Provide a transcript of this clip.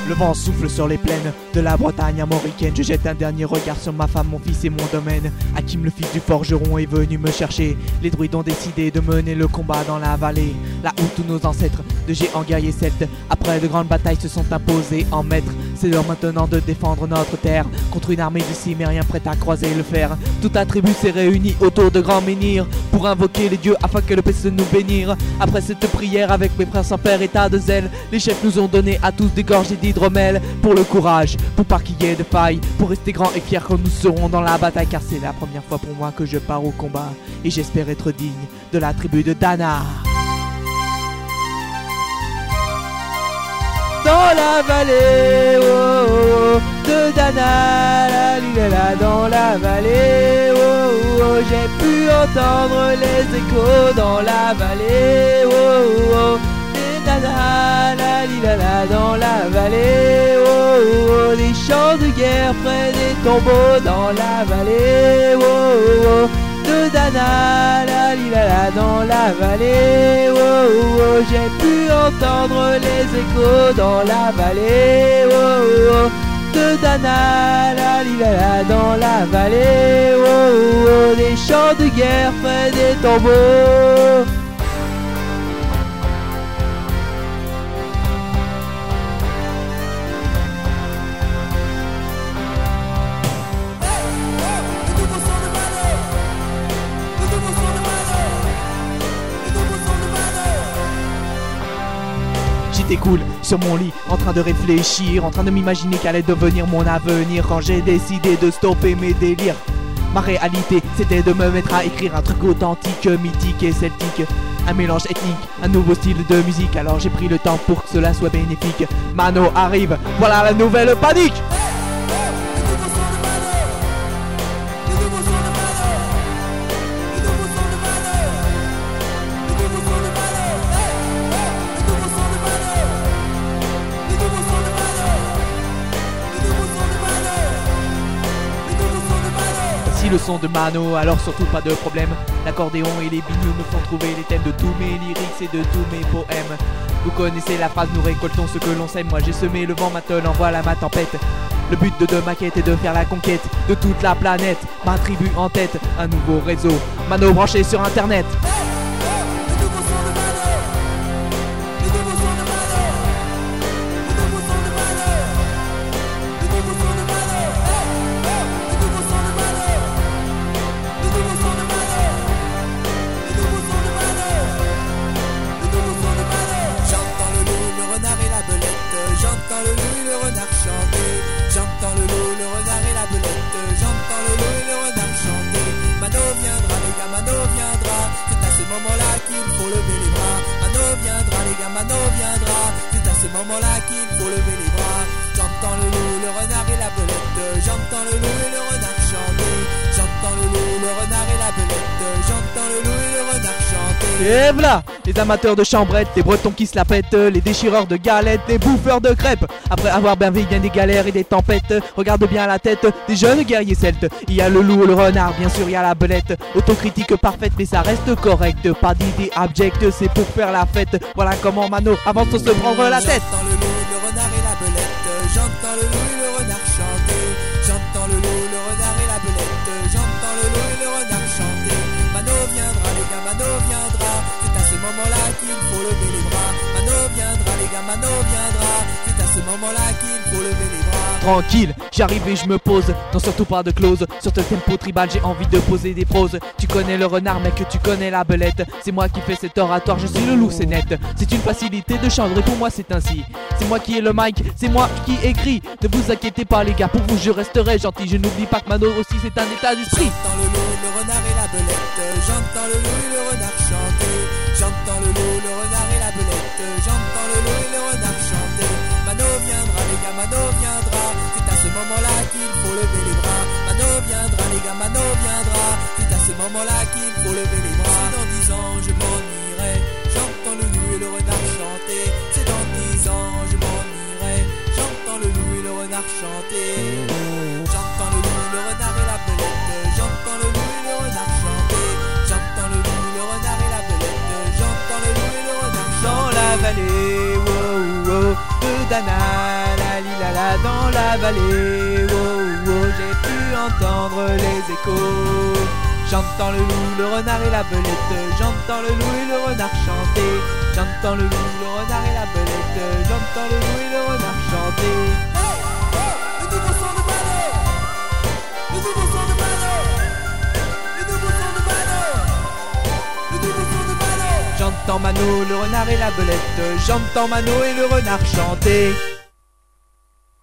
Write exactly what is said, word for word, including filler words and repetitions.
Le vent souffle sur les plaines de la Bretagne armoricaine. Je jette un dernier regard sur ma femme, mon fils et mon domaine. Hakim, le fils du forgeron, est venu me chercher. Les druides ont décidé de mener le combat dans la vallée, là où tous nos ancêtres de géants guerriers celtes, après de grandes batailles, se sont imposés en maîtres. C'est l'heure maintenant de défendre notre terre contre une armée de cimériens prête à croiser le fer. Toute la tribu s'est réunie autour de grands menhirs pour invoquer les dieux afin que le puisse nous bénir. Après cette prière avec mes frères sans père et tas de zèle, les chefs nous ont donné à tous des gorgées d'hydromel. Pour le courage, pour pas qu'il y ait de faille, pour rester grands et fiers quand nous serons dans la bataille. Car c'est la première fois pour moi que je pars au combat, et j'espère être digne de la tribu de Dana. Dans la vallée, oh, oh, de Dana, la lila, dans la vallée, oh, oh, oh, j'ai pu entendre les échos dans la vallée, oh, oh, oh, de Dana, la lila, dans la vallée, oh, oh, oh, des chants de guerre près des tombeaux dans la vallée, oh, oh, oh, de Dana, la lila, dans la vallée, oh, oh, oh, j'ai pu entendre les échos dans la vallée, oh, oh, oh, de Dana, la lila, dans la vallée, oh, oh, oh, des chants de guerre près des tombeaux. J'étais cool sur mon lit, en train de réfléchir, en train de m'imaginer qu'allait devenir mon avenir quand j'ai décidé de stopper mes délires. Ma réalité, c'était de me mettre à écrire un truc authentique, mythique et celtique. Un mélange ethnique, un nouveau style de musique. Alors j'ai pris le temps pour que cela soit bénéfique. Mano arrive, voilà la nouvelle panique. Le son de Mano, alors surtout pas de problème. L'accordéon et les binious me font trouver les thèmes de tous mes lyrics et de tous mes poèmes. Vous connaissez la phrase, nous récoltons ce que l'on sème. Moi j'ai semé le vent, maintenant voilà ma tempête. Le but de deux maquettes est de faire la conquête de toute la planète. Ma tribu en tête, un nouveau réseau, Mano branché sur internet. Mano viendra, c'est à ce moment-là qu'il faut lever les bras. J'entends le loup, le renard et la belette. J'entends le loup et le renard chanter. J'entends le loup, le renard et la belette. J'entends le loup et le renard chanter. Et voilà, les amateurs de chambrettes, les bretons qui se la pètent, les déchireurs de galettes, les bouffeurs de crêpes. Après avoir bien vécu bien des galères et des tempêtes, regarde bien la tête des jeunes guerriers celtes. Il y a le loup, le renard, bien sûr il y a la belette. Autocritique parfaite mais ça reste correct. Pas d'idée abjecte, c'est pour faire la fête. Voilà comment Mano avance sans se prendre la tête. J'entends le loup, le renard et la belette. J'entends le loup et le renard chanter. J'entends le loup, le renard et la belette. J'entends le loup et le renard chanter. Mano viendra les gars, Mano viendra. C'est à ce moment-là qu'il faut lever les bras. Mano viendra les gars, Mano viendra. C'est à ce moment-là qu'il faut lever les bras. Tranquille, j'arrive et je me pose, non surtout pas de close. Sur ce tempo tribal j'ai envie de poser des proses. Tu connais le renard mec, tu connais la belette. C'est moi qui fais cet oratoire, je suis le loup, c'est net. C'est une facilité de chanter, pour moi c'est ainsi. C'est moi qui ai le mic, c'est moi qui écris. Ne vous inquiétez pas les gars, pour vous je resterai gentil. Je n'oublie pas que Mano aussi c'est un état d'esprit. J'entends le loup, le renard et la belette. J'entends le loup et le renard chanter. J'entends le loup, le renard et la belette. J'entends le loup et le renard chanter. Mano viendra les gars, Mano viendra. C'est à ce moment-là qu'il faut lever les bras. Mano viendra les gars, Mano viendra. C'est à ce moment-là qu'il faut lever les bras. C'est dans dix ans je m'ennuierai. J'entends le loup et le renard chanter. C'est dans dix ans je m'ennuierai. J'entends le loup et le renard chanter. J'entends le loup, le renard et la belette. J'entends le loup et le renard chanter. J'entends le loup, le renard et la belette. J'entends le loup et le renard chanter. Dans la vallée, wow, wow, de Dana, la dans la vallée. Oh, oh, j'ai pu entendre les échos. J'entends le loup, le renard et la belette. J'entends le loup et le renard chanter. J'entends le loup, le renard et la belette. J'entends le loup et le renard chanter. Hey, hey, le nouveau son de Mano. Le nouveau son de Mano. Le nouveau son de Mano. Le nouveau son de Mano. J'entends Mano, le renard et la belette. J'entends Mano et le renard chanter.